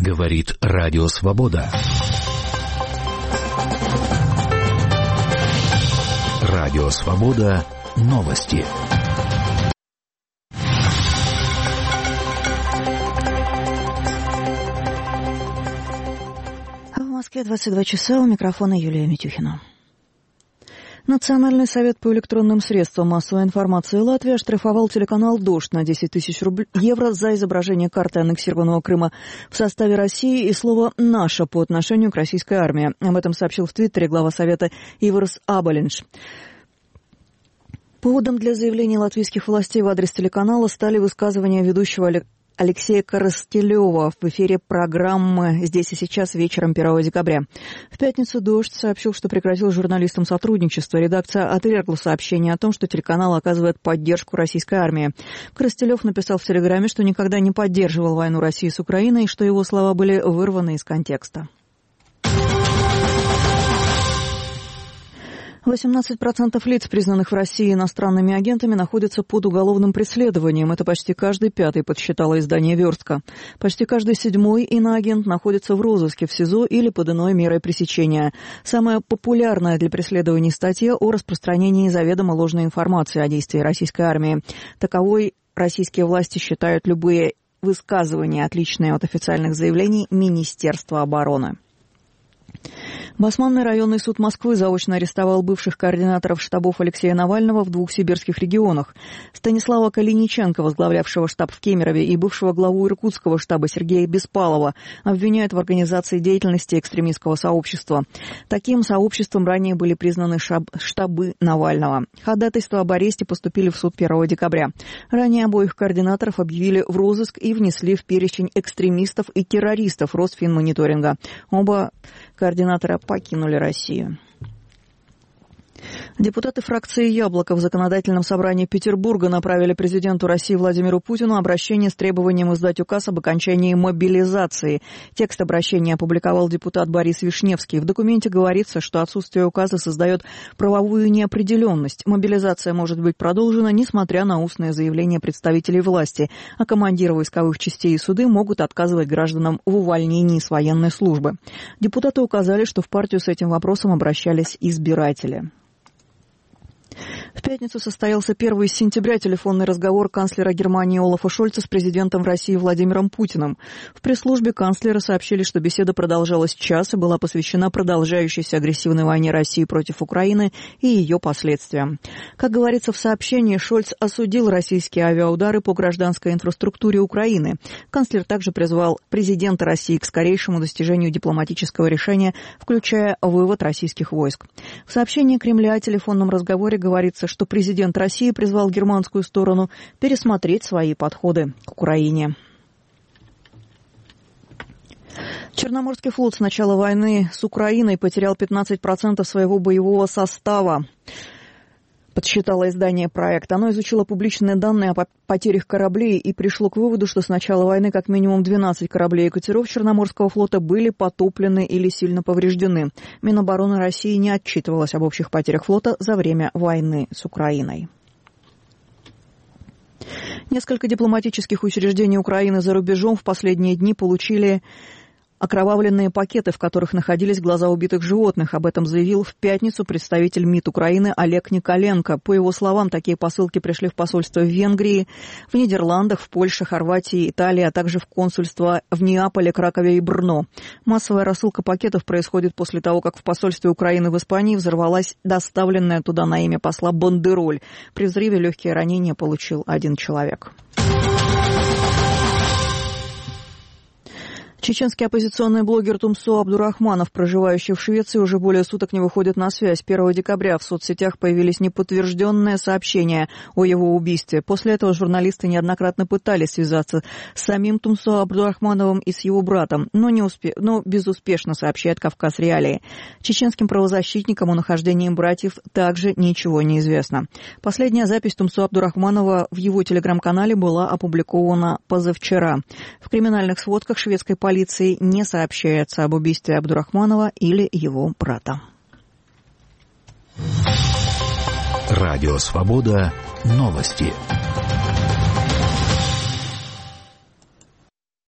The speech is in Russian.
Говорит Радио Свобода. Радио Свобода. Новости. В Москве 22 часа, у микрофона Юлия Митюхина. Национальный совет по электронным средствам массовой информации Латвии оштрафовал телеканал «Дождь» на 10 тысяч евро за изображение карты аннексированного Крыма в составе России и слово «наша» по отношению к российской армии. Об этом сообщил в Твиттере глава совета Иворс Аболинш. Поводом для заявления латвийских властей в адрес телеканала стали высказывания ведущего Алексея Коростелева в эфире программы «Здесь и сейчас» вечером 1 декабря. В пятницу «Дождь» сообщил, что прекратил журналистам сотрудничество. Редакция отвергла сообщение о том, что телеканал оказывает поддержку российской армии. Коростелев написал в Телеграме, что никогда не поддерживал войну России с Украиной и что его слова были вырваны из контекста. 18% лиц, признанных в России иностранными агентами, находятся под уголовным преследованием. Это почти каждый пятый, подсчитало издание «Верстка». Почти каждый седьмой иноагент находится в розыске в СИЗО или под иной мерой пресечения. Самая популярная для преследований статья о распространении заведомо ложной информации о действии российской армии. Таковой российские власти считают любые высказывания, отличные от официальных заявлений Министерства обороны. Басманный районный суд Москвы заочно арестовал бывших координаторов штабов Алексея Навального в 2 сибирских регионах. Станислава Калиниченко, возглавлявшего штаб в Кемерове, и бывшего главу иркутского штаба Сергея Беспалова обвиняют в организации деятельности экстремистского сообщества. Таким сообществом ранее были признаны штабы Навального. Ходатайства об аресте поступили в суд 1 декабря. Ранее обоих координаторов объявили в розыск и внесли в перечень экстремистов и террористов Росфинмониторинга. Оба координатора покинули Россию. Депутаты фракции «Яблоко» в Законодательном собрании Петербурга направили президенту России Владимиру Путину обращение с требованием издать указ об окончании мобилизации. Текст обращения опубликовал депутат Борис Вишневский. В документе говорится, что отсутствие указа создает правовую неопределенность. Мобилизация может быть продолжена, несмотря на устное заявление представителей власти, а командиры войсковых частей и суды могут отказывать гражданам в увольнении с военной службы. Депутаты указали, что в партию с этим вопросом обращались избиратели. В пятницу состоялся первый с сентября телефонный разговор канцлера Германии Олафа Шольца с президентом России Владимиром Путиным. В пресс-службе канцлера сообщили, что беседа продолжалась час и была посвящена продолжающейся агрессивной войне России против Украины и ее последствиям. Как говорится в сообщении, Шольц осудил российские авиаудары по гражданской инфраструктуре Украины. Канцлер также призвал президента России к скорейшему достижению дипломатического решения, включая вывод российских войск. В сообщении Кремля о телефонном разговоре говорится, что президент России призвал германскую сторону пересмотреть свои подходы к Украине. Черноморский флот с начала войны с Украиной потерял 15% своего боевого состава, подсчитало издание «Проект». Оно изучило публичные данные о потерях кораблей и пришло к выводу, что с начала войны как минимум 12 кораблей и катеров Черноморского флота были потоплены или сильно повреждены. Минобороны России не отчитывалась об общих потерях флота за время войны с Украиной. Несколько дипломатических учреждений Украины за рубежом в последние дни получили окровавленные пакеты, в которых находились глаза убитых животных. Об этом заявил в пятницу представитель МИД Украины Олег Николенко. По его словам, такие посылки пришли в посольство в Венгрии, в Нидерландах, в Польше, Хорватии, Италии, а также в консульства в Неаполе, Кракове и Брно. Массовая рассылка пакетов происходит после того, как в посольстве Украины в Испании взорвалась доставленная туда на имя посла бандероль. При взрыве легкие ранения получил 1 человек. Чеченский оппозиционный блогер Тумсо Абдурахманов, проживающий в Швеции, уже более суток не выходит на связь. 1 декабря в соцсетях появились неподтвержденные сообщения о его убийстве. После этого журналисты неоднократно пытались связаться с самим Тумсо Абдурахмановым и с его братом, но безуспешно, сообщает «Кавказ Реалии». Чеченским правозащитникам о нахождении братьев также ничего не известно. Последняя запись Тумсо Абдурахманова в его телеграм-канале была опубликована позавчера. В криминальных сводках шведской полиции не сообщается об убийстве Абдурахманова или его брата. Радио Свобода. Новости.